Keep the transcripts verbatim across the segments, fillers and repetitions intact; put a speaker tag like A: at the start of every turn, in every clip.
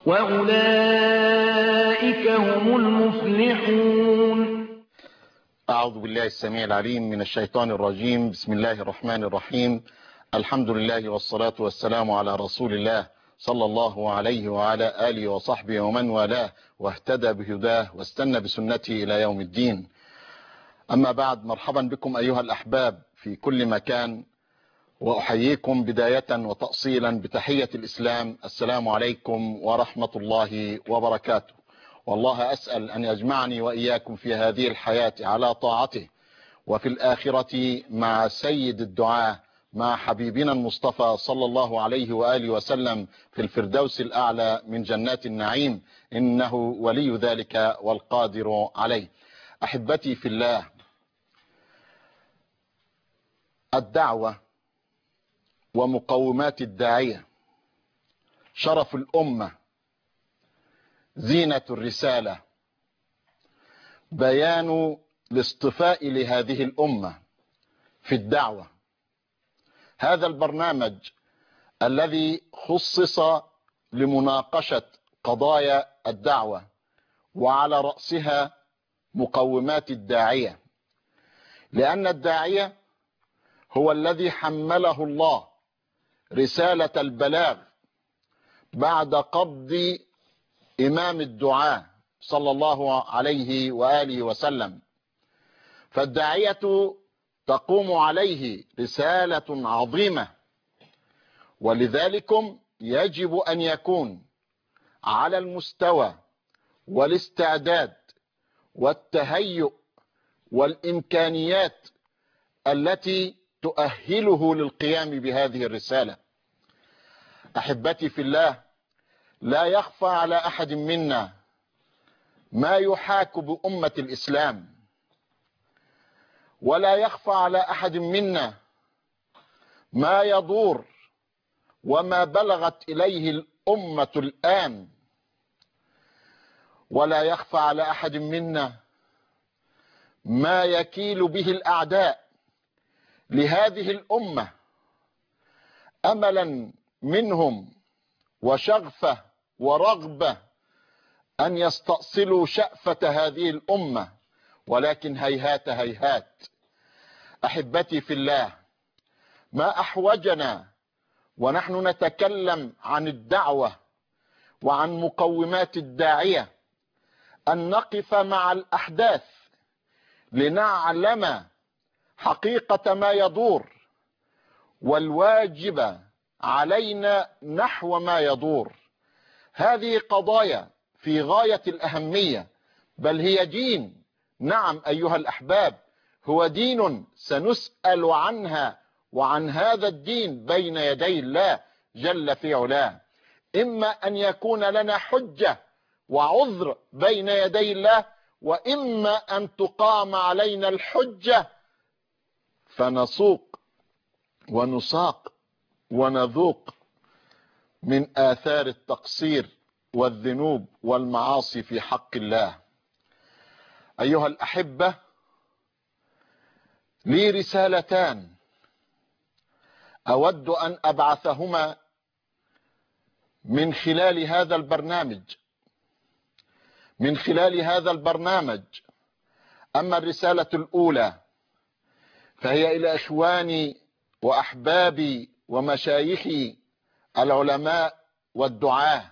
A: وأولئك هم المفلحون.
B: أعوذ بالله السميع العليم من الشيطان الرجيم. بسم الله الرحمن الرحيم. الحمد لله والصلاة والسلام على رسول الله صلى الله عليه وعلى آله وصحبه ومن والاه واهتدى بهداه واستنى بسنته إلى يوم الدين. أما بعد، مرحبا بكم أيها الأحباب في كل مكان، وأحييكم بداية وتأصيلا بتحية الإسلام: السلام عليكم ورحمة الله وبركاته. والله أسأل أن يجمعني وإياكم في هذه الحياة على طاعته، وفي الآخرة مع سيد الدعاء، مع حبيبنا المصطفى صلى الله عليه وآله وسلم في الفردوس الأعلى من جنات النعيم، إنه ولي ذلك والقادر عليه. أحبتي في الله، الدعوة ومقومات الداعية شرف الأمة، زينة الرسالة، بيان الاصطفاء لهذه الأمة في الدعوة. هذا البرنامج الذي خصص لمناقشة قضايا الدعوة، وعلى رأسها مقومات الداعية، لأن الداعية هو الذي حمله الله رسالة البلاغ بعد قبض إمام الدعاء صلى الله عليه وآله وسلم. فالداعية تقوم عليه رسالة عظيمة، ولذلك يجب أن يكون على المستوى والاستعداد والتهيؤ والإمكانيات التي تؤهله للقيام بهذه الرسالة. أحبتي في الله، لا يخفى على أحد منا ما يحاك بأمة الإسلام، ولا يخفى على أحد منا ما يدور وما بلغت إليه الأمة الآن، ولا يخفى على أحد منا ما يكيل به الأعداء لهذه الأمة أملا منهم وشغفة ورغبة أن يستأصلوا شأفة هذه الأمة، ولكن هيهات هيهات. أحبتي في الله، ما أحوجنا ونحن نتكلم عن الدعوة وعن مقومات الداعية أن نقف مع الأحداث لنعلم حقيقة ما يدور، والواجب علينا نحو ما يدور. هذه قضايا في غاية الأهمية، بل هي دين. نعم أيها الأحباب، هو دين سنسأل عنها وعن هذا الدين بين يدي الله جل في علاه. إما أن يكون لنا حجة وعذر بين يدي الله، وإما أن تقام علينا الحجة فنسوق ونساق ونذوق من آثار التقصير والذنوب والمعاصي في حق الله. أيها الأحبة، لي رسالتان أود أن أبعثهما من خلال هذا البرنامج من خلال هذا البرنامج أما الرسالة الأولى فهي إلى إخواني وأحبابي ومشايخي العلماء والدعاة.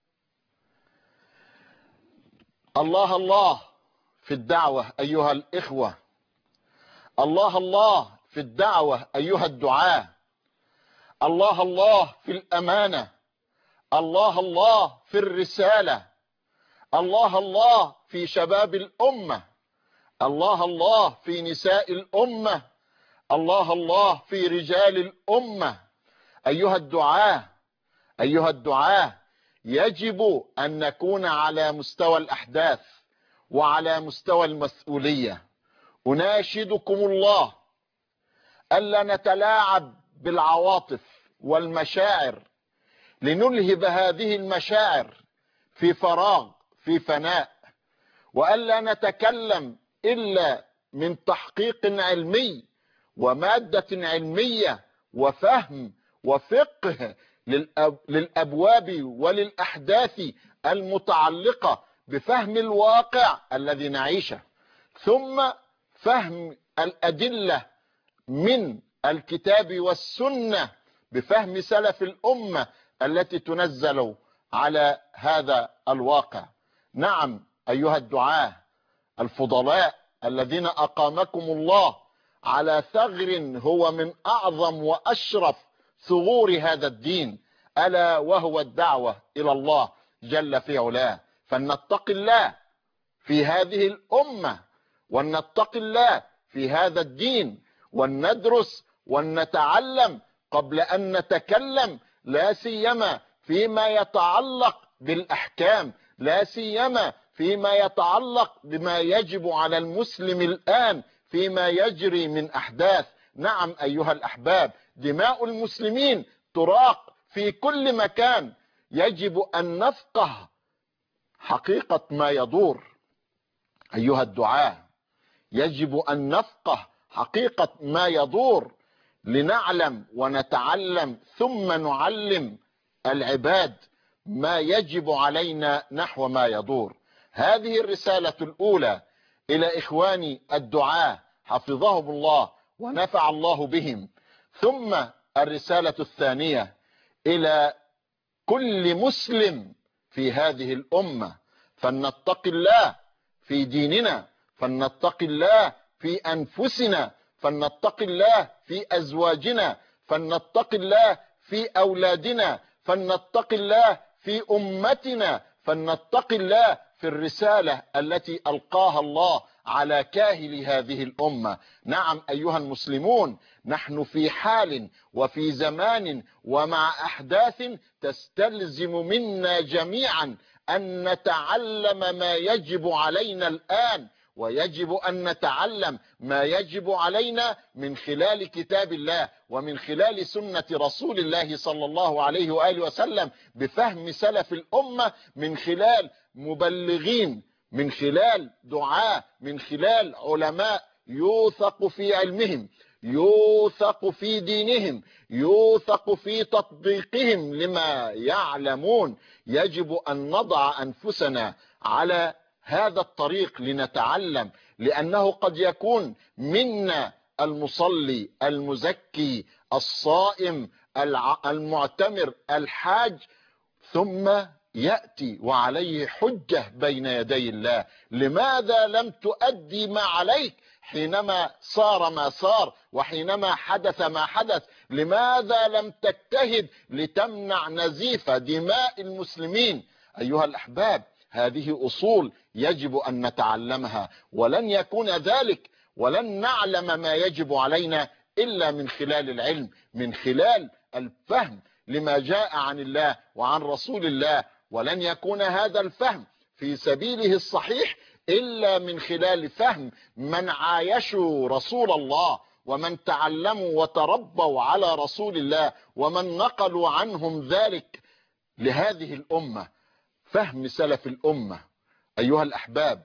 B: الله الله في الدعوة أيها الإخوة، الله الله في الدعوة أيها الدعاة، الله الله في الأمانة، الله الله في الرسالة، الله الله في شباب الأمة، الله الله في نساء الأمة، الله الله في رجال الأمة. أيها الدعاة أيها الدعاة يجب أن نكون على مستوى الأحداث وعلى مستوى المسؤولية. أناشدكم الله ألا نتلاعب بالعواطف والمشاعر لنلهب هذه المشاعر في فراغ في فناء، وألا نتكلم إلا من تحقيق علمي ومادة علمية وفهم وفقه للأبواب وللأحداث المتعلقة بفهم الواقع الذي نعيشه، ثم فهم الأدلة من الكتاب والسنة بفهم سلف الأمة التي تنزل على هذا الواقع. نعم أيها الدعاة الفضلاء الذين أقامكم الله على ثغر هو من أعظم وأشرف ثغور هذا الدين، ألا وهو الدعوة إلى الله جل في علاه. فلنتق الله في هذه الأمة، ولنتق الله في هذا الدين، وندرس ونتعلم قبل أن نتكلم، لا سيما فيما يتعلق بالأحكام، لا سيما فيما يتعلق بما يجب على المسلم الآن فيما يجري من أحداث. نعم أيها الأحباب، دماء المسلمين تراق في كل مكان، يجب أن نفقه حقيقة ما يدور. أيها الدعاة يجب أن نفقه حقيقة ما يدور لنعلم ونتعلم ثم نعلم العباد ما يجب علينا نحو ما يدور. هذه الرسالة الأولى إلى إخواني الدعاة حفظهم الله ونفع الله بهم. ثم الرسالة الثانية إلى كل مسلم في هذه الأمة، فلنتق الله في ديننا، فلنتق الله في أنفسنا، فلنتق الله في أزواجنا، فلنتق الله في أولادنا، فلنتق الله في أمتنا، فلنتق الله في الرسالة التي ألقاها الله على كاهل هذه الأمة. نعم أيها المسلمون، نحن في حال وفي زمان ومع أحداث تستلزم منا جميعا أن نتعلم ما يجب علينا الآن، ويجب أن نتعلم ما يجب علينا من خلال كتاب الله ومن خلال سنة رسول الله صلى الله عليه وآله وسلم، بفهم سلف الأمة، من خلال مبلغين، من خلال دعاة، من خلال علماء يوثق في علمهم، يوثق في دينهم، يوثق في تطبيقهم لما يعلمون. يجب أن نضع أنفسنا على هذا الطريق لنتعلم، لأنه قد يكون منا المصلي المزكي الصائم المعتمر الحاج، ثم يأتي وعليه حجة بين يدي الله. لماذا لم تؤدي ما عليك حينما صار ما صار وحينما حدث ما حدث؟ لماذا لم تجتهد لتمنع نزيف دماء المسلمين؟ أيها الأحباب، هذه أصول يجب أن نتعلمها، ولن يكون ذلك ولن نعلم ما يجب علينا إلا من خلال العلم، من خلال الفهم لما جاء عن الله وعن رسول الله. ولن يكون هذا الفهم في سبيله الصحيح إلا من خلال فهم من عايشوا رسول الله، ومن تعلموا وتربوا على رسول الله، ومن نقلوا عنهم ذلك لهذه الأمة، فهم سلف الأمة. أيها الأحباب،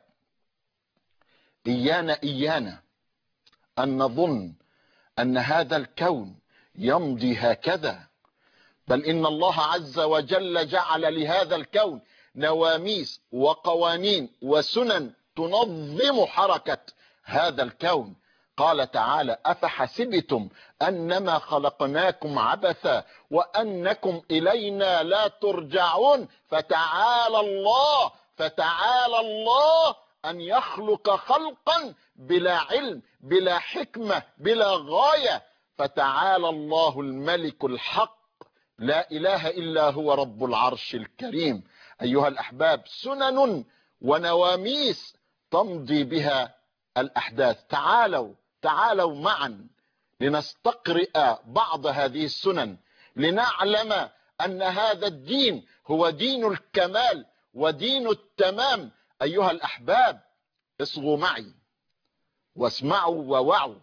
B: إيانا إيانا أن نظن أن هذا الكون يمضي هكذا، بل إن الله عز وجل جعل لهذا الكون نواميس وقوانين وسنن تنظم حركة هذا الكون. قال تعالى: أفحسبتم أنما خلقناكم عبثا وأنكم إلينا لا ترجعون. فتعالى الله فتعالى الله أن يخلق خلقا بلا علم، بلا حكمة، بلا غاية. فتعالى الله الملك الحق، لا إله إلا هو رب العرش الكريم. أيها الأحباب، سنن ونواميس تمضي بها الأحداث. تعالوا تعالوا معا لنستقرئ بعض هذه السنن، لنعلم أن هذا الدين هو دين الكمال ودين التمام. أيها الأحباب، اصغوا معي واسمعوا ووعوا.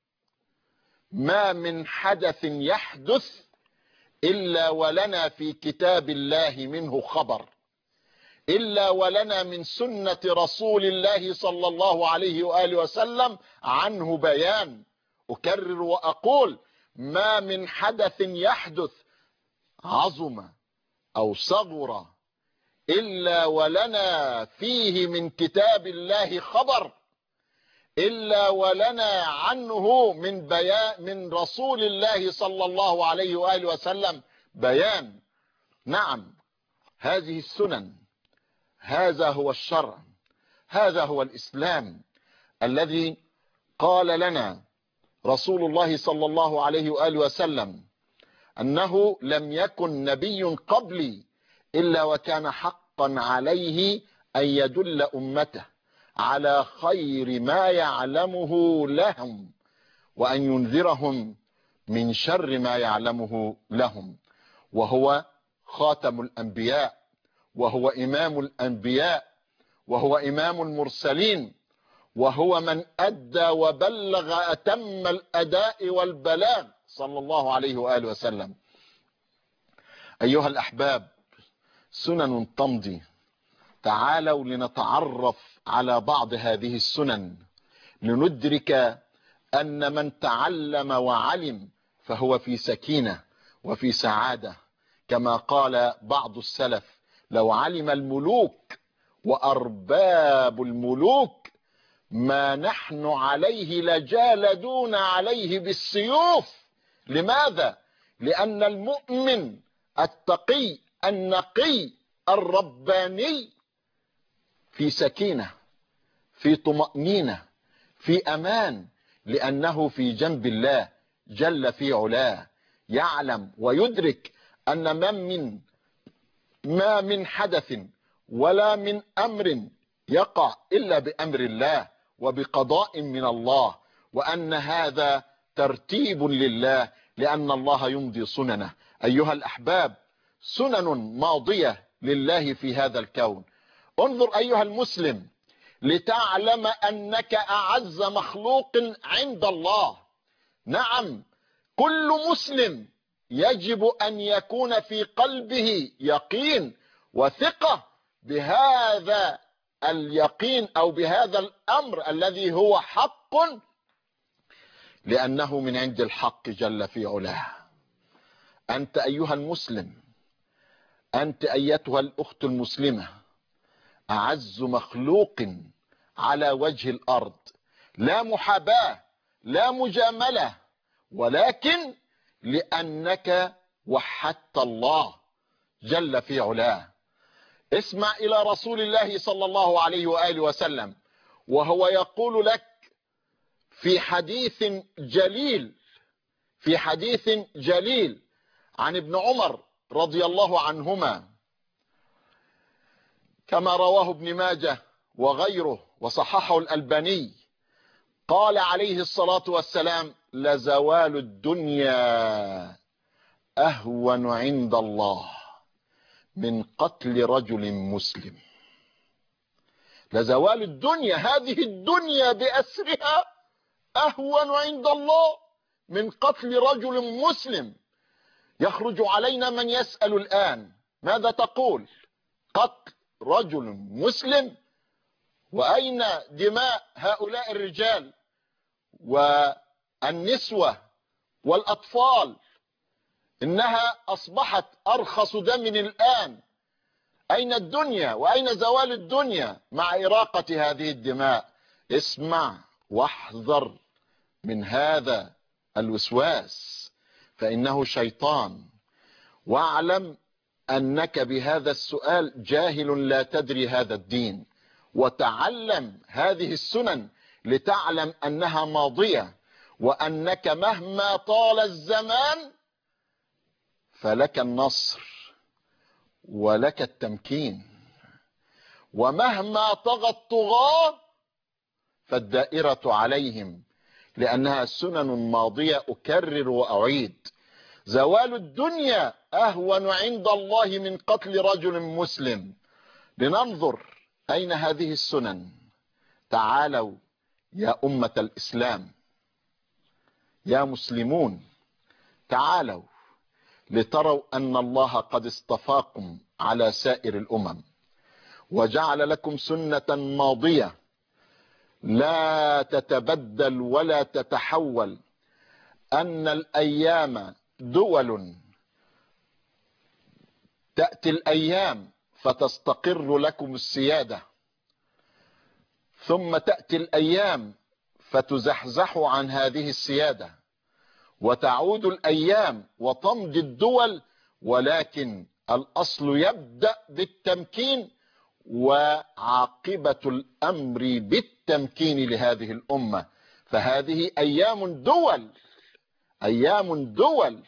B: ما من حدث يحدث إلا ولنا في كتاب الله منه خبر، إلا ولنا من سنة رسول الله صلى الله عليه وآله وسلم عنه بيان. أكرر وأقول: ما من حدث يحدث عظم أو صغر إلا ولنا فيه من كتاب الله خبر، إلا ولنا عنه من بيان من رسول الله صلى الله عليه وآله وسلم بيان. نعم، هذه السنن، هذا هو الشرع، هذا هو الإسلام الذي قال لنا رسول الله صلى الله عليه وآله وسلم أنه لم يكن نبي قبلي إلا وكان حقا عليه أن يدل أمته على خير ما يعلمه لهم وأن ينذرهم من شر ما يعلمه لهم، وهو خاتم الأنبياء، وهو إمام الأنبياء، وهو إمام المرسلين، وهو من أدى وبلغ أتم الأداء والبلاغ صلى الله عليه وآله وسلم. أيها الأحباب، سنن تمضي، تعالوا لنتعرف على بعض هذه السنن لندرك أن من تعلم وعلم فهو في سكينة وفي سعادة، كما قال بعض السلف: لو علم الملوك وأرباب الملوك ما نحن عليه لجالدون عليه بالسيوف. لماذا؟ لأن المؤمن التقي النقي الرباني في سكينة، في طمأنينة، في أمان، لأنه في جنب الله جل في علاه، يعلم ويدرك أن ما من ما من حدث ولا من أمر يقع إلا بأمر الله وبقضاء من الله، وأن هذا ترتيب لله، لأن الله يمضي سننه. أيها الأحباب، سنن ماضية لله في هذا الكون. انظر أيها المسلم لتعلم أنك أعز مخلوق عند الله. نعم، كل مسلم يجب أن يكون في قلبه يقين وثقة بهذا اليقين أو بهذا الأمر الذي هو حق، لأنه من عند الحق جل في علاه. أنت أيها المسلم، أنت أيتها الأخت المسلمة، أعز مخلوق على وجه الأرض، لا محاباة لا مجاملة، ولكن لأنك وحدت الله جل في علاه. اسمع إلى رسول الله صلى الله عليه وآله وسلم وهو يقول لك في حديث جليل في حديث جليل عن ابن عمر رضي الله عنهما، كما رواه ابن ماجه وغيره وصححه الألباني، قال عليه الصلاة والسلام: لزوال الدنيا أهون عند الله من قتل رجل مسلم. لزوال الدنيا، هذه الدنيا بأسرها، أهون عند الله من قتل رجل مسلم. يخرج علينا من يسأل الآن: ماذا تقول؟ قتل رجل مسلم؟ وأين دماء هؤلاء الرجال والنسوة والأطفال؟ إنها أصبحت أرخص دم الآن. أين الدنيا وأين زوال الدنيا مع إراقة هذه الدماء؟ اسمع واحذر من هذا الوسواس، فإنه شيطان. واعلم أنك بهذا السؤال جاهل لا تدري هذا الدين، وتعلم هذه السنن لتعلم أنها ماضية، وأنك مهما طال الزمان فلك النصر ولك التمكين، ومهما طغى الطغاة فالدائرة عليهم، لأنها سنن ماضية. أكرر وأعيد: زوال الدنيا أهون عند الله من قتل رجل مسلم. لننظر أين هذه السنن. تعالوا يا أمة الإسلام، يا مسلمون، تعالوا لتروا أن الله قد اصطفاكم على سائر الأمم، وجعل لكم سنة ماضية لا تتبدل ولا تتحول، أن الأيام دول تأتي الأيام فتستقر لكم السيادة، ثم تأتي الأيام فتزحزحوا عن هذه السيادة، وتعود الأيام وتمضي الدول، ولكن الأصل يبدأ بالتمكين وعاقبة الأمر بالتمكين لهذه الأمة. فهذه أيام دول، أيام دول.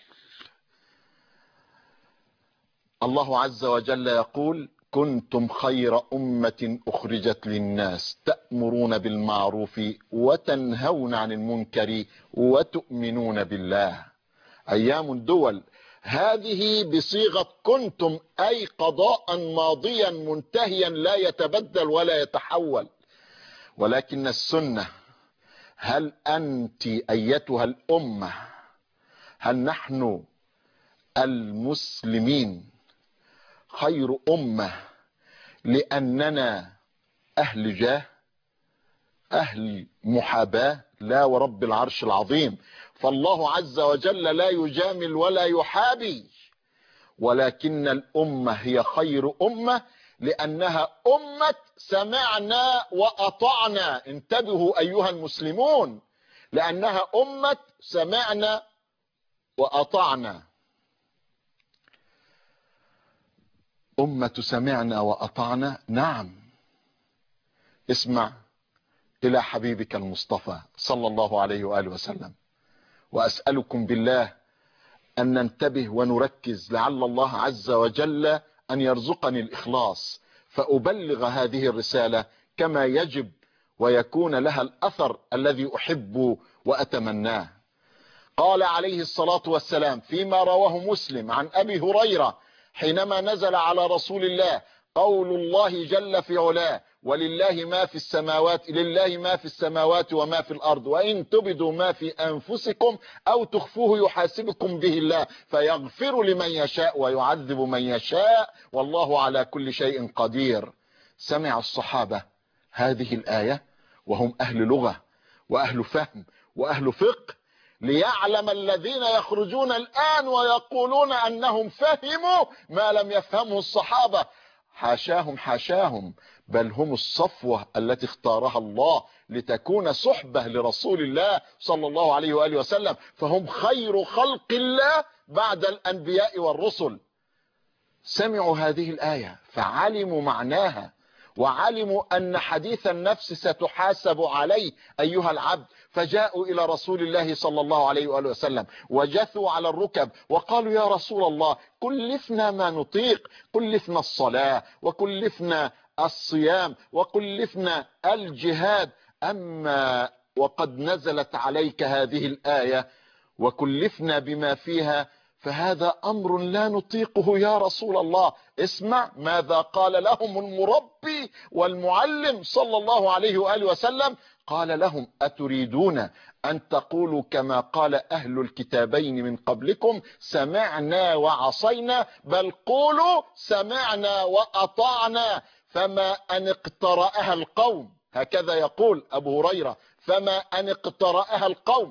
B: الله عز وجل يقول: كنتم خير أمة أخرجت للناس تأمرون بالمعروف وتنهون عن المنكر وتؤمنون بالله. أيام دول، هذه بصيغة كنتم، أي قضاء ماضيا منتهيا لا يتبدل ولا يتحول. ولكن السنة: هل أنت أيتها الأمة، هل نحن المسلمين خير أمة لأننا أهل جاه، أهل محاباة؟ لا ورب العرش العظيم. فالله عز وجل لا يجامل ولا يحابي، ولكن الأمة هي خير أمة لأنها أمة سمعنا وأطعنا. انتبهوا أيها المسلمون، لأنها أمة سمعنا وأطعنا. أمة سمعنا وأطعنا، نعم. اسمع إلى حبيبك المصطفى صلى الله عليه وآله وسلم. وأسألكم بالله أن ننتبه ونركز، لعل الله عز وجل أن يرزقني الإخلاص فأبلغ هذه الرسالة كما يجب، ويكون لها الأثر الذي أحب وأتمناه. قال عليه الصلاة والسلام فيما رواه مسلم عن أبي هريرة حينما نزل على رسول الله قول الله جل في علاه: ولله ما في السماوات لله ما في السماوات وما في الأرض، وإن تبدوا ما في أنفسكم أو تخفوه يحاسبكم به الله فيغفر لمن يشاء ويعذب من يشاء والله على كل شيء قدير. سمع الصحابة هذه الآية وهم أهل لغة وأهل فهم وأهل فقه، ليعلم الذين يخرجون الآن ويقولون أنهم فهموا ما لم يفهمه الصحابة. حاشاهم حاشاهم، بل هم الصفوة التي اختارها الله لتكون صحبة لرسول الله صلى الله عليه وآله وسلم، فهم خير خلق الله بعد الأنبياء والرسل. سمعوا هذه الآية فعلموا معناها، وعلموا أن حديث النفس ستحاسب عليه أيها العبد، فجاءوا إلى رسول الله صلى الله عليه وآله وسلم وجثوا على الركب وقالوا: يا رسول الله كلفنا ما نطيق، كلفنا الصلاة وكلفنا الصيام وكلفنا الجهاد، أما وقد نزلت عليك هذه الآية وكلفنا بما فيها فهذا أمر لا نطيقه يا رسول الله. اسمع ماذا قال لهم المربي والمعلم صلى الله عليه وآله وسلم. قال لهم: أتريدون أن تقولوا كما قال أهل الكتابين من قبلكم سمعنا وعصينا؟ بل قولوا سمعنا وأطعنا. فما أن اقترأها القوم، هكذا يقول أبو هريرة، فما أن اقترأها القوم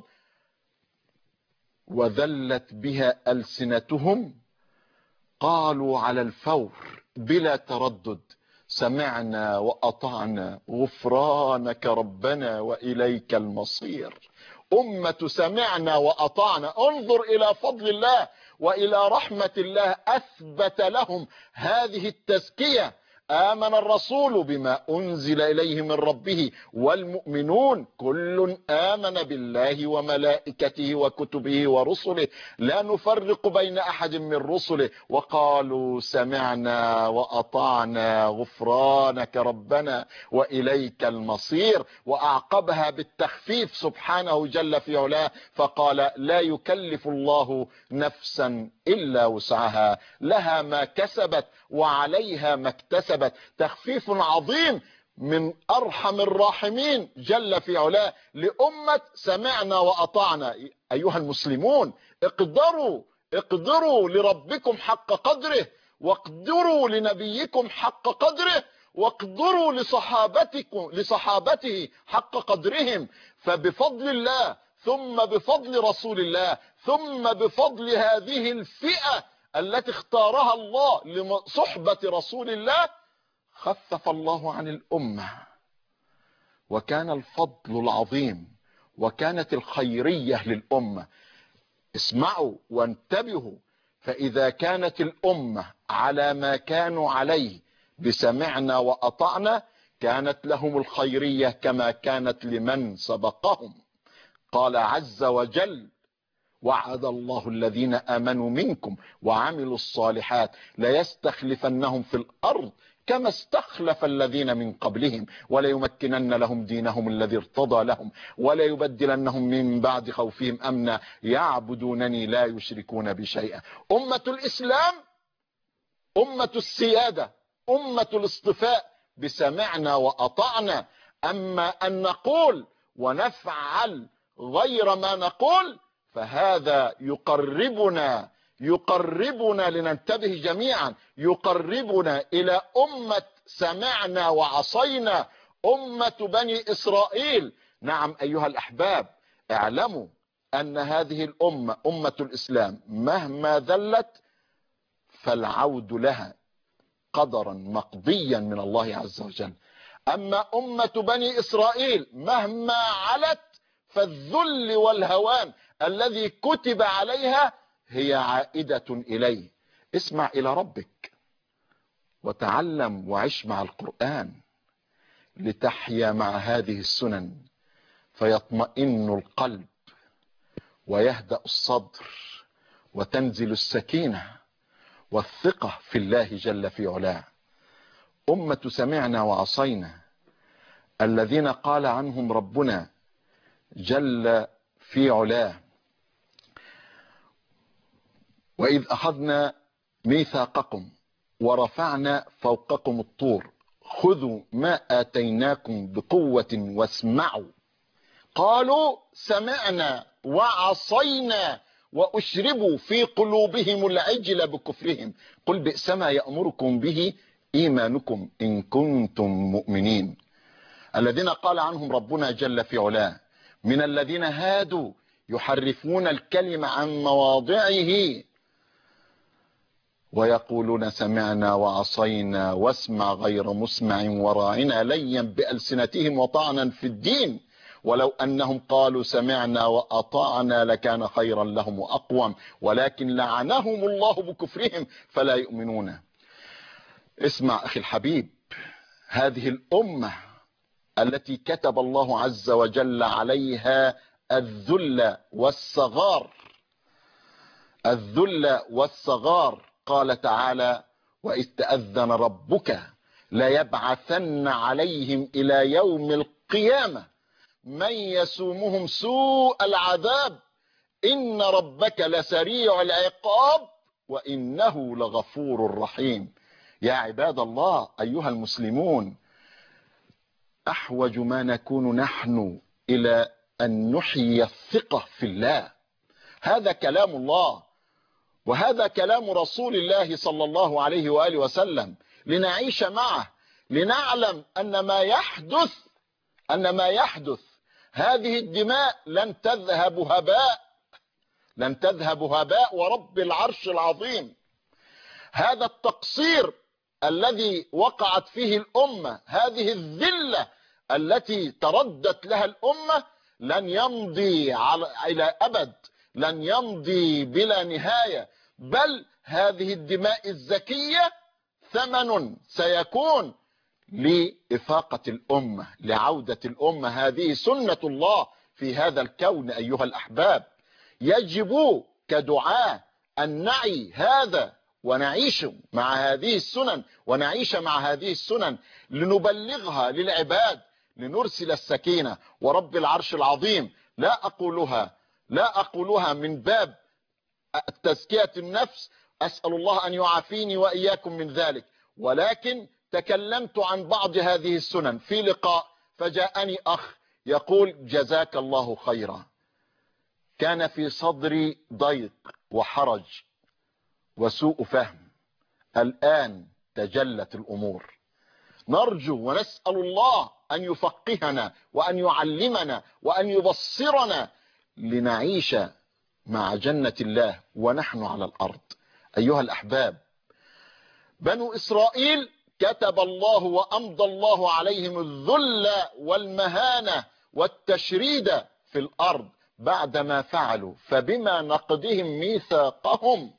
B: وذلت بها ألسنتهم قالوا على الفور بلا تردد: سمعنا وأطعنا غفرانك ربنا وإليك المصير. أمة سمعنا وأطعنا. انظر إلى فضل الله وإلى رحمة الله، أثبت لهم هذه التزكية. آمن الرسول بما أنزل إليه من ربه والمؤمنون كل آمن بالله وملائكته وكتبه ورسله لا نفرق بين أحد من رسله وقالوا سمعنا وأطعنا غفرانك ربنا وإليك المصير. وأعقبها بالتخفيف سبحانه جل في علاه فقال: لا يكلف الله نفسا إلا وسعها، لها ما كسبت وعليها ما اكتسبت. تخفيف عظيم من أرحم الراحمين جل في علاه لأمة سمعنا وأطعنا. أيها المسلمون، اقدروا اقدروا لربكم حق قدره، واقدروا لنبيكم حق قدره، واقدروا لصحابتكم لصحابته حق قدرهم. فبفضل الله ثم بفضل رسول الله ثم بفضل هذه الفئة التي اختارها الله لصحبة رسول الله خفف الله عن الأمة، وكان الفضل العظيم وكانت الخيرية للأمة. اسمعوا وانتبهوا، فإذا كانت الأمة على ما كانوا عليه بسمعنا وأطعنا كانت لهم الخيرية كما كانت لمن سبقهم. قال عز وجل: وعد الله الذين آمنوا منكم وعملوا الصالحات ليستخلفنهم في الأرض كما استخلف الذين من قبلهم وليمكنن لهم دينهم الذي ارتضى لهم وليبدلنهم من بعد خوفهم أمنا يعبدونني لا يشركون بي شيئا. أمة الإسلام أمة السيادة، أمة الاصطفاء بسمعنا وأطعنا. أما أن نقول ونفعل غير ما نقول فهذا يقربنا يقربنا لننتبه جميعا، يقربنا إلى أمة سمعنا وعصينا، أمة بني إسرائيل. نعم أيها الأحباب، اعلموا أن هذه الأمة أمة الإسلام مهما ذلت فالعود لها قدرا مقضيا من الله عز وجل. أما أمة بني إسرائيل مهما علت فالذل والهوان الذي كتب عليها هي عائدة إليه. اسمع إلى ربك وتعلم وعش مع القرآن لتحيا مع هذه السنن فيطمئن القلب ويهدأ الصدر وتنزل السكينة والثقة في الله جل في علاه. أمة سمعنا وعصينا الذين قال عنهم ربنا جل في علاه: وإذ أخذنا ميثاقكم ورفعنا فوقكم الطور خذوا ما آتيناكم بقوة واسمعوا. قالوا سمعنا وعصينا وأشربوا في قلوبهم العجل بكفرهم قل بئس ما يأمركم به إيمانكم إن كنتم مؤمنين. الذين قال عنهم ربنا جل في علاه: من الذين هادوا يحرفون الكلم عن مواضعه ويقولون سمعنا وعصينا واسمع غير مسمع وراعنا ليا بألسنتهم وطعنا في الدين ولو أنهم قالوا سمعنا وأطعنا لكان خيرا لهم وأقوم ولكن لعنهم الله بكفرهم فلا يؤمنون. اسمع أخي الحبيب، هذه الأمة التي كتب الله عز وجل عليها الذل والصغار الذل والصغار قال تعالى: وإذ تأذن ربك ليبعثن عليهم إلى يوم القيامة من يسومهم سوء العذاب إن ربك لسريع العقاب وإنه لغفور رحيم. يا عباد الله أيها المسلمون، أحوج ما نكون نحن إلى أن نحيي الثقة في الله. هذا كلام الله وهذا كلام رسول الله صلى الله عليه وآله وسلم لنعيش معه، لنعلم أن ما يحدث أن ما يحدث هذه الدماء لن تذهب هباء لن تذهب هباء ورب العرش العظيم. هذا التقصير الذي وقعت فيه الأمة، هذه الذلة التي تردت لها الأمة لن يمضي على إلى أبد، لن يمضي بلا نهاية، بل هذه الدماء الزكية ثمن سيكون لإفاقة الأمة، لعودة الأمة. هذه سنة الله في هذا الكون أيها الأحباب. يجب كدعاء أن نعي هذا ونعيش مع هذه السنن ونعيش مع هذه السنن لنبلغها للعباد، لنرسل السكينة ورب العرش العظيم. لا أقولها لا أقولها من باب تزكية النفس، أسأل الله أن يعافيني وإياكم من ذلك، ولكن تكلمت عن بعض هذه السنن في لقاء فجاءني أخ يقول: جزاك الله خيرا، كان في صدري ضيق وحرج وسوء فهم، الآن تجلت الأمور. نرجو ونسأل الله أن يفقهنا وأن يعلمنا وأن يبصرنا لنعيش مع جنة الله ونحن على الأرض. أيها الأحباب، بنو إسرائيل كتب الله وأمضى الله عليهم الذل والمهانة والتشريد في الأرض بعدما فعلوا، فبما نقضهم ميثاقهم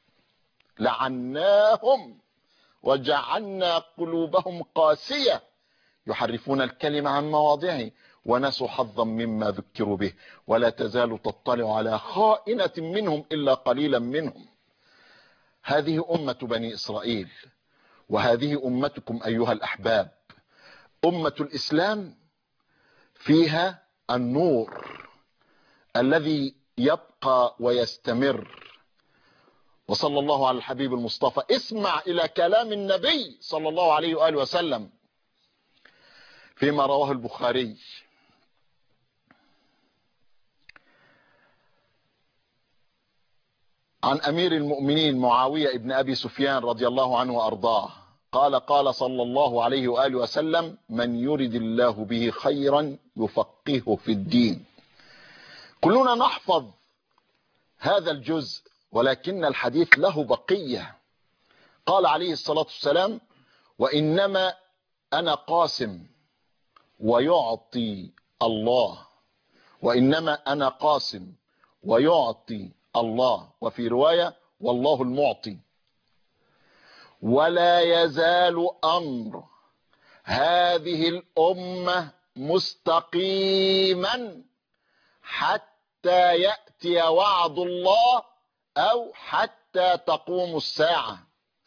B: لعناهم وجعلنا قلوبهم قاسية يحرفون الكلمة عن مواضعه ونسوا حظا مما ذكروا به ولا تزال تطلع على خائنة منهم إلا قليلا منهم. هذه أمة بني إسرائيل، وهذه أمتكم أيها الأحباب. أمة الإسلام فيها النور الذي يبقى ويستمر. وصلى الله على الحبيب المصطفى. اسمع إلى كلام النبي صلى الله عليه وآله وسلم فيما رواه البخاري عن أمير المؤمنين معاوية ابن أبي سفيان رضي الله عنه وأرضاه قال قال صلى الله عليه وآله وسلم: من يرد الله به خيرا يفقهه في الدين. كلنا نحفظ هذا الجزء، ولكن الحديث له بقية. قال عليه الصلاة والسلام: وإنما أنا قاسم ويعطي الله، وإنما أنا قاسم ويعطي الله، وفي رواية: والله المعطي. ولا يزال أمر هذه الأمة مستقيما حتى يأتي وعد الله أو حتى تقوم الساعة.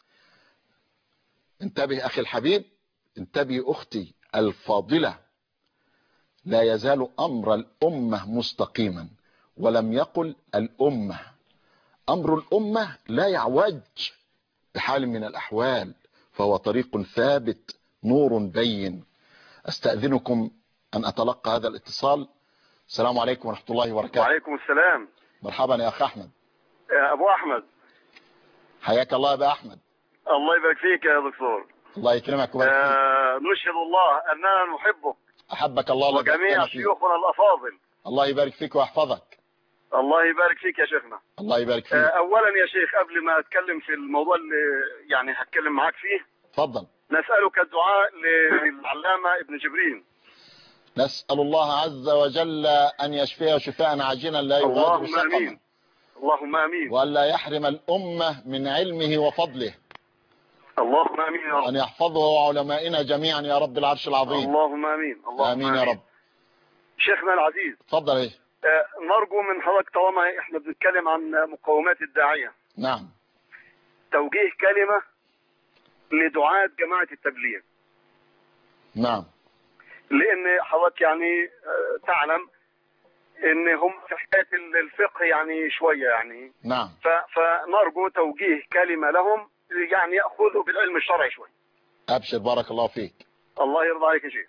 B: انتبه أخي الحبيب، انتبه أختي الفاضلة. لا يزال أمر الأمة مستقيما، ولم يقل الأمة. أمر الأمة لا يعوج بحال من الأحوال، فهو طريق ثابت نور بين. أستأذنكم أن أتلقى هذا الاتصال. السلام عليكم ورحمة الله وبركاته.
C: وعليكم السلام.
B: مرحبا يا أخ أحمد.
C: يا أبو أحمد،
B: حياك الله يا أبو أحمد.
C: الله يبارك فيك يا دكتور.
B: الله يكرمك ويبارك فيك.
C: آه نشهد الله أننا نحبك
B: أحبك الله
C: وجميع شيوخنا الأفاضل.
B: الله يبارك فيك ويحفظك.
C: الله يبارك فيك يا شيخنا.
B: الله يبارك فيك.
C: آه أولا يا شيخ، قبل ما أتكلم في الموضوع اللي يعني هتكلم معاك فيه،
B: تفضل.
C: نسألك الدعاء للعلامة ابن جبرين.
B: نسأل الله عز وجل أن يشفيه شفاء عاجلا لا يغادر سقما.
C: اللهم آمين. اللهم آمين.
B: وألا يحرم الأمة من علمه وفضله.
C: اللهم آمين يا رب.
B: أن يحفظه وعلمائنا جميعا يا رب العرش العظيم.
C: اللهم آمين. اللهم
B: آمين, آمين يا رب.
C: شيخنا العزيز،
B: تفضل. ايه
C: آه نرجو من حضرتك، طالما احنا بنتكلم عن مقومات الداعية،
B: نعم،
C: توجيه كلمة لدعاة جماعة التبليغ.
B: نعم.
C: لأن حضرتك يعني آه تعلم ان هم في حكايه الفقه يعني شويه يعني.
B: نعم.
C: فنرجو توجيه كلمه لهم يعني ياخذوا بالعلم الشرعي شويه.
B: ابشر، بارك الله فيك.
C: الله يرضى عليك يا شيخ.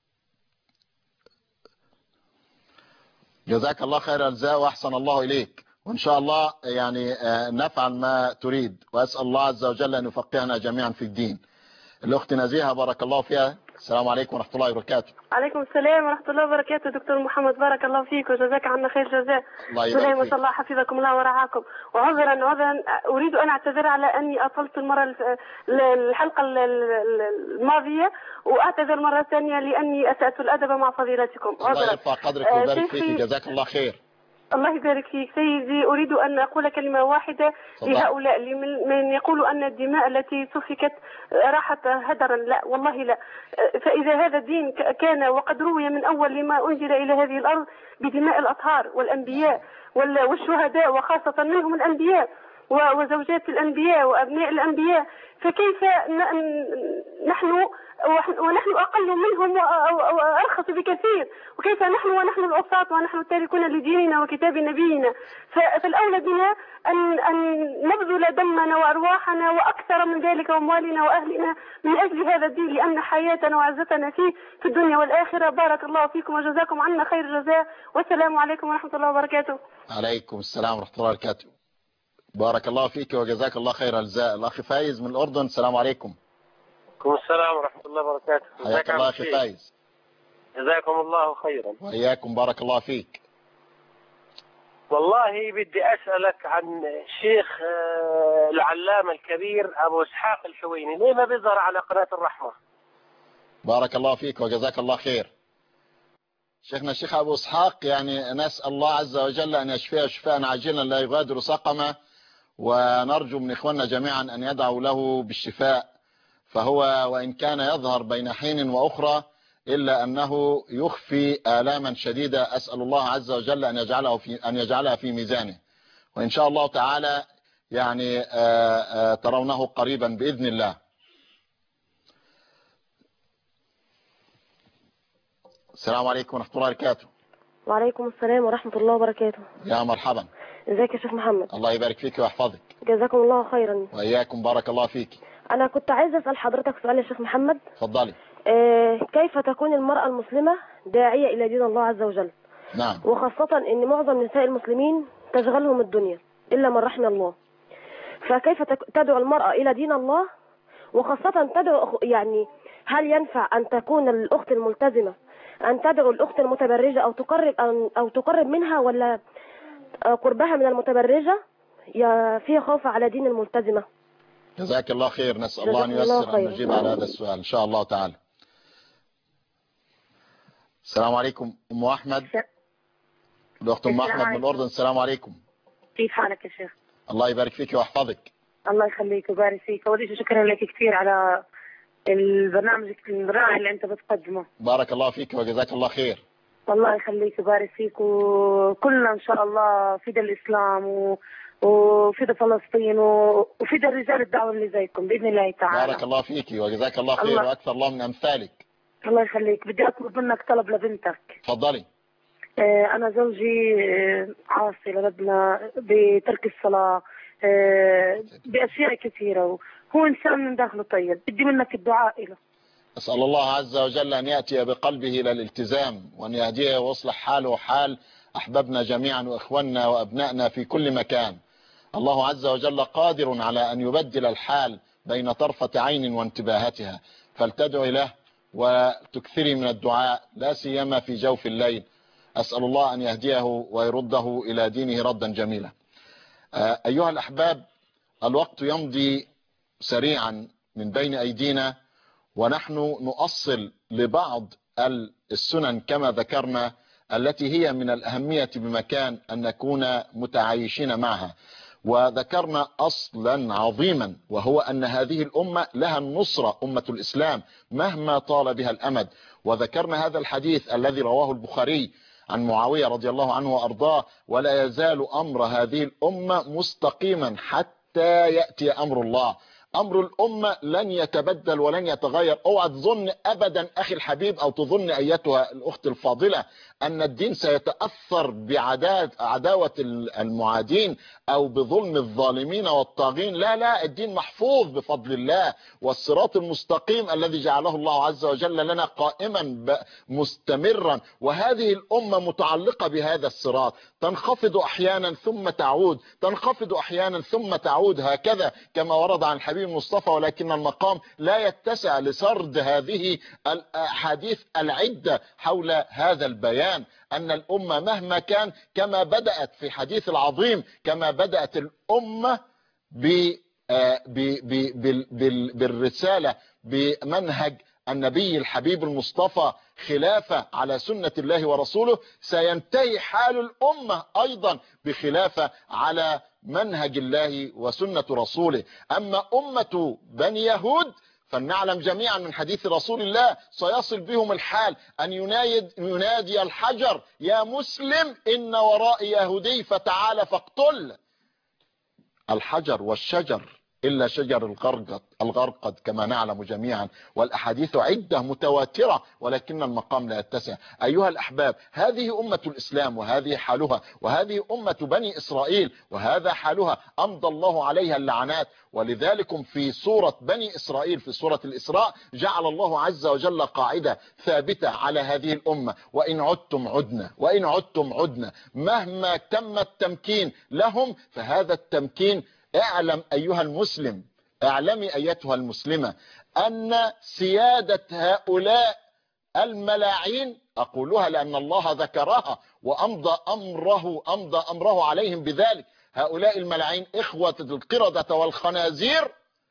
B: جزاك الله خير الجزاء واحسن الله اليك، وان شاء الله يعني نفعل ما تريد، واسال الله عز وجل ان يفقهنا جميعا في الدين. الاخت نزيهه بارك الله فيها. السلام عليكم ورحمة الله وبركاته.
D: عليكم السلام ورحمة الله وبركاته. دكتور محمد بارك الله فيك وجزاك عنا خير جزاء.
B: الله يبارك فيك.
D: ما شاء الله حفظكم الله ورعاكم. وعذرا عذرا أريد أن أعتذر على أني أطلت المرة الحلقة الماضية، وأعتذر مرة ثانية لأني أسأت الأدب مع فضيلتكم.
B: الله يرفع قدرك ويبارك فيك، جزاك الله خير.
D: الله يبارك فيك سيدي. أريد أن أقول كلمة واحدة لهؤلاء من يقولوا أن الدماء التي سفكت راحت هدرا. لا والله لا. فإذا هذا الدين كان وقد روي من أول لما أنزل إلى هذه الأرض بدماء الأطهار والأنبياء والشهداء، وخاصة منهم الأنبياء وزوجات الأنبياء وأبناء الأنبياء، فكيف نحن ونحن أقل منهم أو أرخص بكثير، وكيف نحن ونحن العصاة ونحن التاركون لديننا وكتاب نبينا؟ فالأولى بنا أن أن نبذل دمنا وأرواحنا وأكثر من ذلك أموالنا وأهلنا من أجل هذا الدين، لأن حياتنا وعزتنا فيه في الدنيا والآخرة. بارك الله فيكم وجزاكم عنا خير الجزاء، والسلام عليكم ورحمة الله وبركاته.
B: عليكم السلام ورحمة الله وبركاته. بارك الله فيك وجزاك الله خير الجزاء. الأخ فايز من الأردن. السلام عليكم.
E: وعليكم السلام ورحمة الله وبركاته.
B: حياك الله أخي فايز.
E: جزاكم الله خيرا.
B: وإياكم بارك الله فيك.
E: والله بدي أسألك عن الشيخ آه، العلامة الكبير أبو إسحاق الحويني، ليه ما بيظهر على قناة الرحمة؟
B: بارك الله فيك وجزاك الله خير. شيخنا الشيخ أبو إسحاق يعني نسأل الله عز وجل أن يشفيه شفاء عاجلا لا يغادر سقما، ونرجو من إخواننا جميعا أن يدعوا له بالشفاء. فهو وإن كان يظهر بين حين وأخرى إلا أنه يخفي آلاما شديدة، أسأل الله عز وجل أن يجعله في أن يجعلها في ميزانه، وإن شاء الله تعالى يعني آآ آآ ترونه قريبا بإذن الله. السلام عليكم ورحمة الله وبركاته.
F: وعليكم السلام ورحمة الله وبركاته.
B: يا مرحبا.
F: ازيك يا شيخ محمد؟
B: الله يبارك فيك ويحفظك.
F: جزاكم الله خيرا.
B: وإياكم بارك الله فيك.
F: أنا كنت عايزة أسأل حضرتك سؤال يا شيخ محمد.
B: اتفضلي.
F: آه كيف تكون المرأة المسلمة داعية إلى دين الله عز وجل؟
B: نعم.
F: وخاصة أن معظم نساء المسلمين تشغلهم الدنيا إلا من رحم الله، فكيف تدعو المرأة إلى دين الله؟ وخاصة تدعو يعني هل ينفع أن تكون الأخت الملتزمة أن تدعو الأخت المتبرجة أو تقرب أو تقرب منها، ولا قربها من المتبرجة فيه خوف على دين الملتزمة؟
B: جزاك الله خير. نسأل الله أن ييسر أن نجيب على هذا السؤال إن شاء الله تعالى. السلام عليكم أم أحمد. الأخت أم أحمد من الأردن. السلام عليكم.
G: كيف حالك يا شيخ؟
B: الله يبارك فيك ويحفظك.
G: الله يخليك ويبارك فيك. أول شيء شكرا لك كثير على البرنامج الرائع اللي أنت بتقدمه.
B: بارك الله فيك وجزاك الله خير.
G: الله يخليك ويبارك فيك، وكلنا إن شاء الله فدا الإسلام و... وفدا فلسطين وفدا الرجال الدعوة اللي زيكم بإذن الله تعالى.
B: بارك الله فيك وجزاك الله خير الله. وأكثر الله من أمثالك.
G: الله يخليك. بدي أطلب منك طلب لبنتك.
B: تفضلي.
G: أنا زوجي عاصي لربنا بترك الصلاة بأشياء كثيرة، وهو إنسان من داخله طيب، بدي منك الدعاء له.
B: أسأل الله عز وجل أن يأتي بقلبه إلى الالتزام، وأن يهديه ويصلح حاله وحال أحبابنا جميعا وإخواننا وأبنائنا في كل مكان. الله عز وجل قادر على أن يبدل الحال بين طرفة عين وانتباهتها، فلتدعي له وتكثري من الدعاء لا سيما في جوف الليل. أسأل الله أن يهديه ويرده إلى دينه ردا جميلا. أيها الأحباب، الوقت يمضي سريعا من بين أيدينا، ونحن نؤصل لبعض السنن كما ذكرنا التي هي من الأهمية بمكان أن نكون متعايشين معها. وذكرنا أصلا عظيما، وهو أن هذه الأمة لها النصرة، أمة الإسلام مهما طال بها الأمد. وذكرنا هذا الحديث الذي رواه البخاري عن معاوية رضي الله عنه وأرضاه: ولا يزال أمر هذه الأمة مستقيما حتى يأتي أمر الله. أمر الأمة لن يتبدل ولن يتغير. اوعى تظن أبدا أخي الحبيب أو تظن أيتها الأخت الفاضلة أن الدين سيتأثر بعداوة المعادين أو بظلم الظالمين والطاغين. لا لا، الدين محفوظ بفضل الله، والصراط المستقيم الذي جعله الله عز وجل لنا قائما مستمرا، وهذه الأمة متعلقة بهذا الصراط، تنخفض أحيانا ثم تعود، تنخفض أحيانا ثم تعود، هكذا كما ورد عن الحبيب المصطفى. ولكن المقام لا يتسع لسرد هذه الأحاديث العدة حول هذا البيان، أن الأمة مهما كان كما بدأت في حديث العظيم، كما بدأت الأمة ب بالرسالة بمنهج النبي الحبيب المصطفى خلافة على سنة الله ورسوله، سينتهي حال الأمة أيضا بخلافة على منهج الله وسنة رسوله. أما أمة بني يهود فلنعلم جميعا من حديث رسول الله: سيصل بهم الحال أن ينادي, ينادي الحجر: يا مسلم إن ورائي يهودي فتعال فاقتل. الحجر والشجر إلا شجر الغرقد الغرقد كما نعلم جميعا، والأحاديث عدة متواترة، ولكن المقام لا يتسع. أيها الأحباب، هذه أمة الإسلام وهذه حالها، وهذه أمة بني إسرائيل وهذا حالها، أمضى الله عليها اللعنات. ولذلك في سورة بني إسرائيل في سورة الإسراء جعل الله عز وجل قاعدة ثابتة على هذه الأمة: وإن عدتم عدنا، وإن عدتم عدنا. مهما تم التمكين لهم فهذا التمكين، اعلم أيها المسلم، اعلمي أيتها المسلمة، أن سيادة هؤلاء الملاعين، أقولها لأن الله ذكرها وأمضى أمره أمضى أمره عليهم بذلك. هؤلاء الملاعين إخوة القردة والخنازير،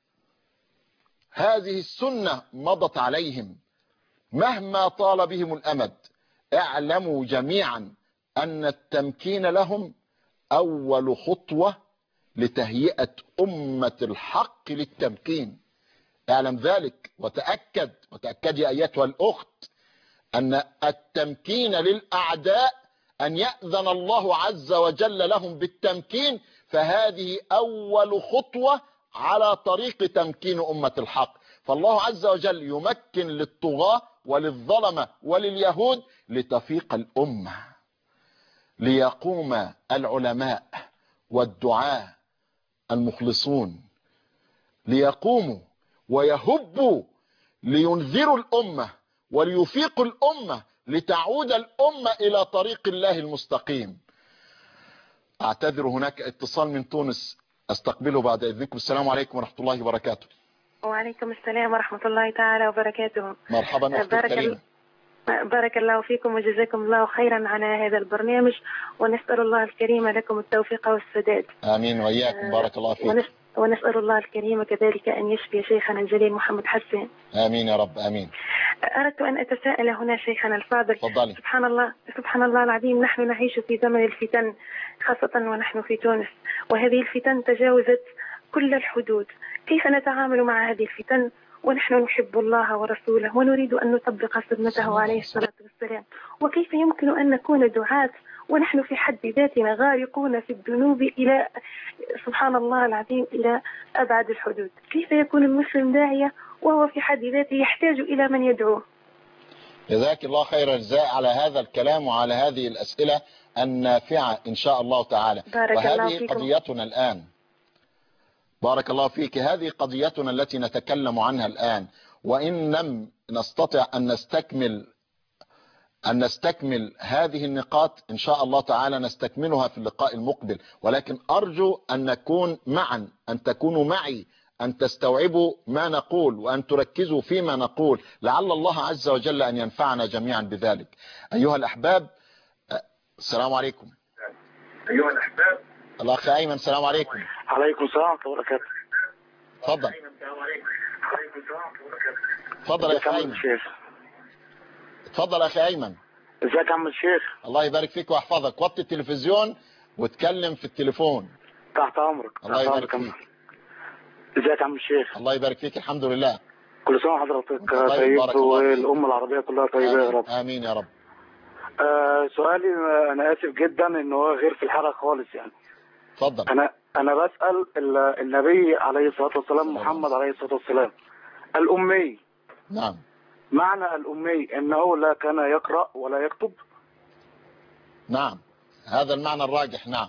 B: هذه السنة مضت عليهم مهما طال بهم الأمد. اعلموا جميعا أن التمكين لهم أول خطوة لتهيئة أمة الحق للتمكين. اعلم ذلك وتأكد وتأكد يا أيتها الأخت أن التمكين للأعداء أن يأذن الله عز وجل لهم بالتمكين، فهذه أول خطوة على طريق تمكين أمة الحق. فالله عز وجل يمكن للطغاة وللظلمة ولليهود لتفيق الأمة، ليقوم العلماء والدعاة المخلصون، ليقوموا ويهبوا لينذروا الأمة وليفيقوا الأمة لتعود الأمة إلى طريق الله المستقيم. أعتذر، هناك اتصال من تونس استقبله بعد إذنكم. السلام عليكم ورحمة الله وبركاته.
H: وعليكم السلام ورحمة الله تعالى وبركاته.
B: مرحبا أختي الكريمة.
H: بارك الله فيكم وجزاكم الله خيرا على هذا البرنامج، ونسأل الله الكريم لكم التوفيق والسداد.
B: آمين وإياكم، بارك الله فيك.
H: ونسأل الله الكريم كذلك أن يشفي شيخنا الجليل محمد حسين.
B: آمين يا رب، آمين.
H: أردت أن أتساءل هنا شيخنا الفاضل.
B: تفضلي.
H: سبحان الله سبحان الله العظيم، نحن نعيش في زمن الفتن، خاصة ونحن في تونس، وهذه الفتن تجاوزت كل الحدود. كيف نتعامل مع هذه الفتن ونحن نحب الله ورسوله ونريد أن نطبق سنته عليه الصلاة والسلام؟ وكيف يمكن أن نكون دعاة ونحن في حد ذاتنا غارقون في الذنوب إلى سبحان الله العظيم إلى أبعد الحدود؟ كيف يكون المسلم داعية وهو في حد ذاته يحتاج إلى من يدعوه؟
B: جزاك الله خير الجزاء على هذا الكلام وعلى هذه الأسئلة النافعة إن شاء الله تعالى. وهذه قضيتنا الآن. بارك الله فيك. هذه قضيتنا التي نتكلم عنها الآن، وإن لم نستطع أن نستكمل أن نستكمل هذه النقاط إن شاء الله تعالى نستكملها في اللقاء المقبل، ولكن أرجو أن نكون معا، أن تكونوا معي، أن تستوعبوا ما نقول وأن تركزوا فيما نقول، لعل الله عز وجل أن ينفعنا جميعا بذلك. أيها الأحباب، السلام عليكم.
C: أيها الأحباب،
B: الأخ أيمن، السلام عليكم.
C: عليكم السلام ورحمة الله وبركاته.
B: تفضل. تفضل يا أخي أيمن. تفضل يا أخي أيمن.
C: ازيك يا عم الشيخ؟
B: الله يبارك فيك ويحفظك. وطي التلفزيون واتكلم في التليفون.
C: تحت أمرك.
B: الله يبارك فيك.
C: ازيك يا عم الشيخ؟
B: الله يبارك فيك، الحمد لله.
C: كل سنة وحضرتك طيب والأمة العربية كلها طيبة يا رب.
B: آمين يا رب.
C: آه سؤالي، أنا آسف جدا إن هو غير في الحلقة خالص يعني.
B: اتفضل.
C: أنا أنا بسأل النبي عليه الصلاة والسلام، محمد عليه الصلاة والسلام، الأمي.
B: نعم.
C: معنى الأمي أنه لا كان يقرأ ولا يكتب؟
B: نعم، هذا المعنى الراجح. نعم.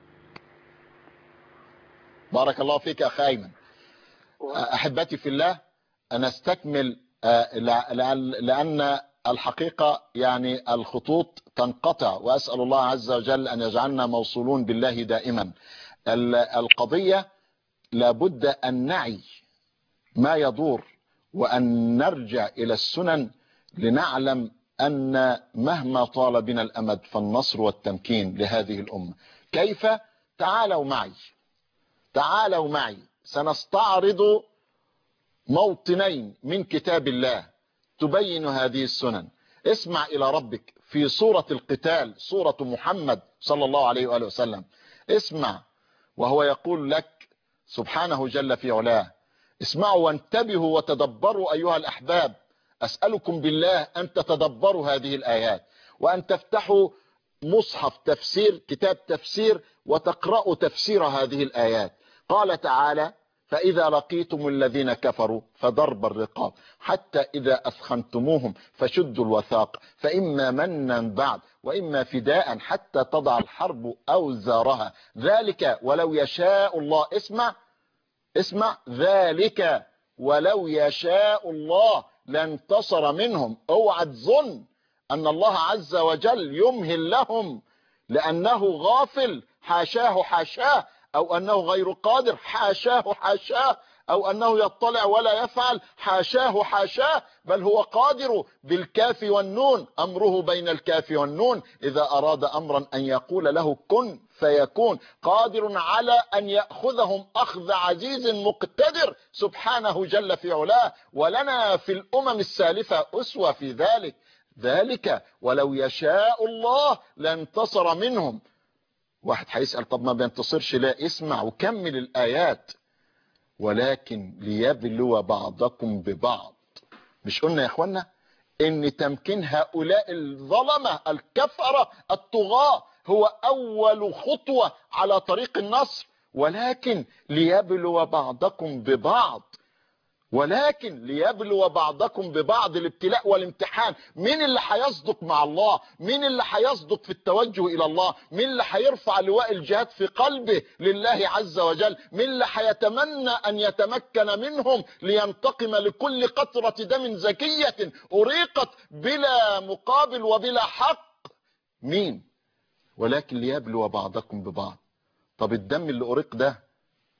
B: بارك الله فيك أخي أيمن. أحبتي في الله، أنا استكمل لأن الحقيقة يعني الخطوط تنقطع، وأسأل الله عز وجل أن يجعلنا موصولون بالله دائما. القضية لابد أن نعي ما يدور وأن نرجع إلى السنن لنعلم أن مهما طال بنا الأمد فالنصر والتمكين لهذه الأمة. كيف؟ تعالوا معي تعالوا معي سنستعرض موطنين من كتاب الله تبين هذه السنن. اسمع إلى ربك في سورة القتال، سورة محمد صلى الله عليه وآله وسلم. اسمع وهو يقول لك سبحانه جل في علاه. اسمعوا وانتبهوا وتدبروا أيها الأحباب. أسألكم بالله أن تتدبروا هذه الآيات، وأن تفتحوا مصحف تفسير، كتاب تفسير، وتقرأوا تفسير هذه الآيات. قال تعالى: فإذا لقيتم الذين كفروا فضرب الرقاب حتى إذا أثخنتموهم فشدوا الوثاق فإما منا بعد وإما فداء حتى تضع الحرب أوزارها ذلك ولو يشاء الله. اسمع اسمع ذلك ولو يشاء الله لانتصر منهم. اوعى تظن أن الله عز وجل يمهل لهم لأنه غافل، حاشاه حاشاه، أو أنه غير قادر، حاشاه حاشاه. أو أنه يطلع ولا يفعل، حاشاه حاشاه، بل هو قادر بالكاف والنون، أمره بين الكاف والنون، إذا أراد أمرا أن يقول له كن فيكون، قادر على أن يأخذهم أخذ عزيز مقتدر سبحانه جل في علاه. ولنا في الأمم السالفة أسوة في ذلك، ذلك ولو يشاء الله لانتصر منهم. واحد هيسأل طب ما بينتصرش لا؟ اسمع وكمل الآيات. ولكن ليبلو بعضكم ببعض. مش قلنا يا اخوانا ان تمكين هؤلاء الظلمة الكفرة الطغاة هو اول خطوة على طريق النصر؟ ولكن ليبلو بعضكم ببعض، ولكن ليبلو بعضكم ببعض، الابتلاء والامتحان. مين اللي هيصدق مع الله؟ مين اللي هيصدق في التوجه الى الله؟ مين اللي هيرفع لواء الجهاد في قلبه لله عز وجل؟ مين اللي هيتمنى ان يتمكن منهم لينتقم لكل قطرة دم زكية اريقت بلا مقابل وبلا حق؟ مين؟ ولكن ليبلو بعضكم ببعض. طب الدم اللي اريق ده،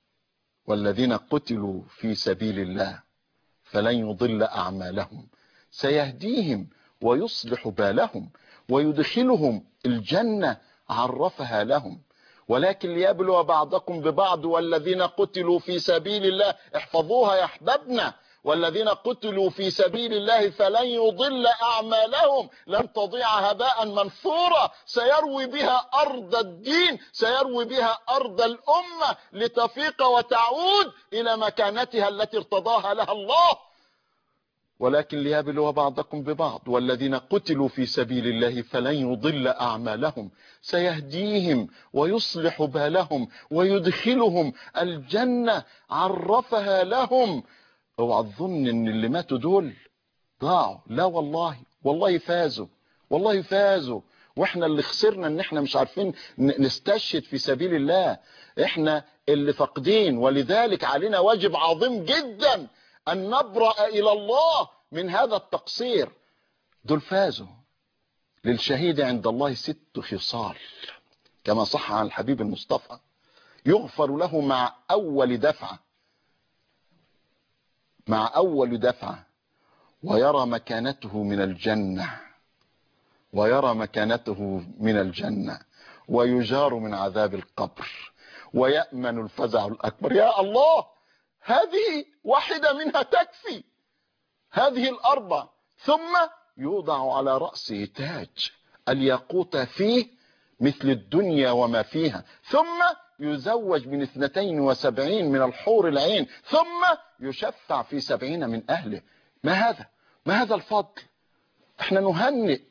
B: والذين قتلوا في سبيل الله فلن يضل أعمالهم سيهديهم ويصلح بالهم ويدخلهم الجنة عرفها لهم. ولكن ليبلو بعضكم ببعض والذين قتلوا في سبيل الله، احفظوها يا احبابنا، والذين قتلوا في سبيل الله فلن يضل أعمالهم، لن تضيع هباء منثورا، سيروي بها أرض الدين، سيروي بها أرض الأمة لتفيق وتعود إلى مكانتها التي ارتضاها لها الله. ولكن ليبلو بعضكم ببعض والذين قتلوا في سبيل الله فلن يضل أعمالهم سيهديهم ويصلح بالهم ويدخلهم الجنة عرفها لهم. اوعى تظن ان اللي ماتوا دول ضاعوا، لا والله، والله فازوا، والله فازوا. واحنا اللي خسرنا ان احنا مش عارفين نستشهد في سبيل الله، احنا اللي فاقدين. ولذلك علينا واجب عظيم جدا ان نبرأ الى الله من هذا التقصير. دول فازوا. للشهيد عند الله ست خصال كما صح عن الحبيب المصطفى: يغفر له مع اول دفعة، مع اول دفعة، ويرى مكانته من الجنة، ويرى مكانته من الجنة، ويجار من عذاب القبر، ويأمن الفزع الأكبر. يا الله، هذه واحدة منها تكفي، هذه الأربع. ثم يوضع على رأسه تاج الياقوت فيه مثل الدنيا وما فيها، ثم يزوج من اثنتين وسبعين من الحور العين، ثم يشفع في سبعين من أهله. ما هذا؟ ما هذا الفضل؟ احنا نهنئ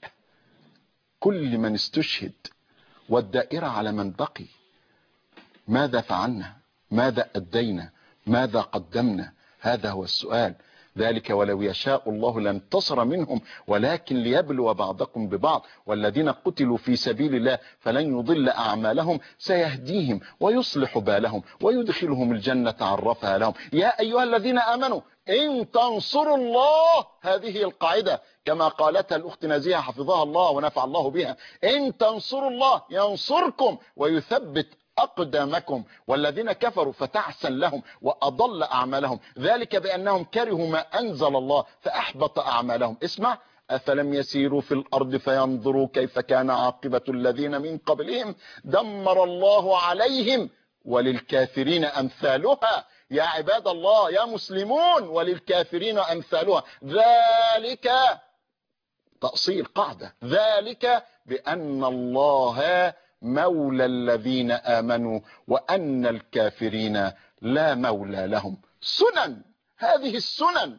B: كل من استشهد والدائرة على من بقي. ماذا فعلنا؟ ماذا أدينا؟ ماذا قدمنا؟ هذا هو السؤال. ذلك ولو يشاء الله لانتصر منهم ولكن ليبلو بعضكم ببعض والذين قتلوا في سبيل الله فلن يضل أعمالهم سيهديهم ويصلح بالهم ويدخلهم الجنة عرفها لهم. يا أيها الذين آمنوا إن تنصروا الله، هذه القاعدة كما قالتها الأخت نزيهة حفظها الله ونفع الله بها: إن تنصروا الله ينصركم ويثبت أقدامكم، والذين كفروا فتعسا لهم وأضل أعمالهم، ذلك بأنهم كرهوا ما أنزل الله فأحبط أعمالهم. اسمع: أفلم يسيروا في الأرض فينظروا كيف كان عاقبة الذين من قبلهم دمر الله عليهم وللكافرين أمثالها. يا عباد الله، يا مسلمون، وللكافرين أمثالها. ذلك تأصيل قاعدة، ذلك بأن الله مولى الذين آمنوا وأن الكافرين لا مولى لهم. سنن، هذه السنن.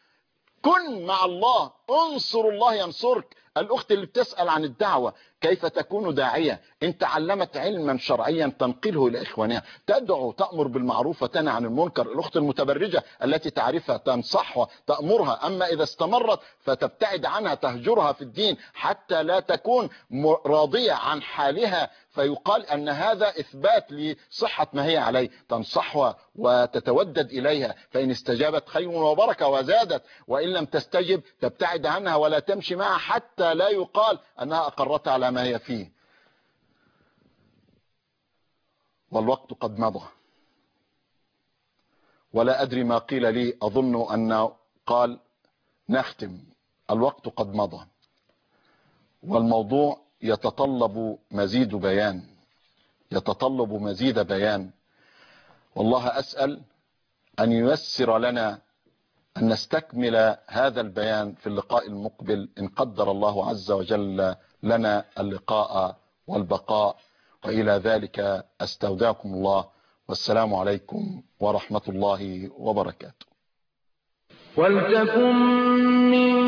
B: كن مع الله، انصر الله ينصرك. الأخت اللي بتسأل عن الدعوة كيف تكون داعية، إن تعلمت علما شرعيا تنقله إلى إخوانها، تدعو، تأمر بالمعروف وتنهى عن المنكر. الأخت المتبرجة التي تعرفها تنصحها، تأمرها. أما إذا استمرت فتبتعد عنها، تهجرها في الدين حتى لا تكون راضية عن حالها فيقال أن هذا إثبات لصحة ما هي عليه. تنصحها وتتودد إليها، فإن استجابت خير وبركة وزادت، وإن لم تستجب تبتعد عنها ولا تمشي معها حتى لا يقال أنها أقرت على ما هي فيه. والوقت قد مضى، ولا أدري ما قيل لي، أظن أنه قال نختم، الوقت قد مضى والموضوع يتطلب مزيد بيان يتطلب مزيد بيان والله أسأل أن ييسر لنا أن نستكمل هذا البيان في اللقاء المقبل إن قدر الله عز وجل لنا اللقاء والبقاء، وإلى ذلك أستودعكم الله، والسلام عليكم ورحمة الله وبركاته.
A: ولتكن من